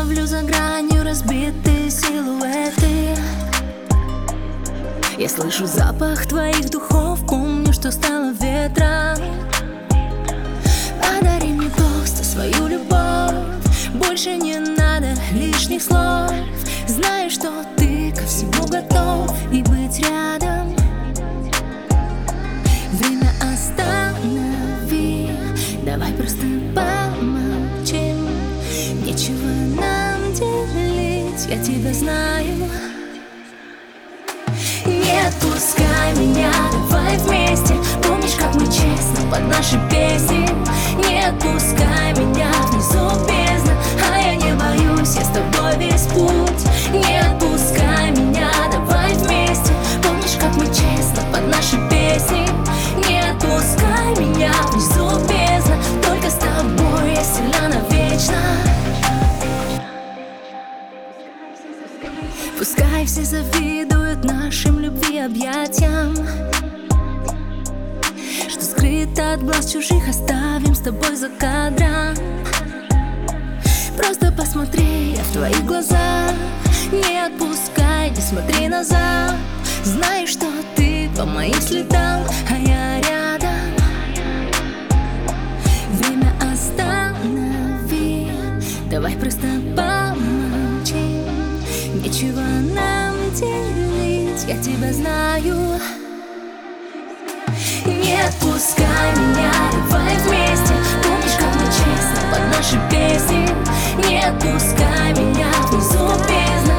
ловлю за гранью разбитые силуэты. Я слышу запах твоих духов, помню, что стало ветром. Подари мне просто свою любовь, больше не надо лишних слов. Знаю, что ты ко всему готов и быть рядом. Время останови, давай просто помолчим. Нечего нам делить, я тебя знаю. Не отпускай меня, давай вместе. Помнишь, как мы честно под наши песни? Не отпускай меня, внизу бездна, а я не боюсь, я с тобой весь путь. Не отпускай меня, давай вместе. Помнишь, как мы честно под наши песни? Не отпускай меня, внизу бездна, только с тобой я сильна навечно. Пускай все завидуют нашим любви объятиям, что скрыто от глаз чужих оставим с тобой за кадром. Просто посмотри в твои глаза, не отпускай, не смотри назад. Знай, что ты по моим следам, а я рядом. Время останови, давай просто помолчим. Нечего нам делить, я тебя знаю. Не отпускай меня, давай вместе. Помнишь, как мы честно под наши песни? Не отпускай меня, внизу бездна,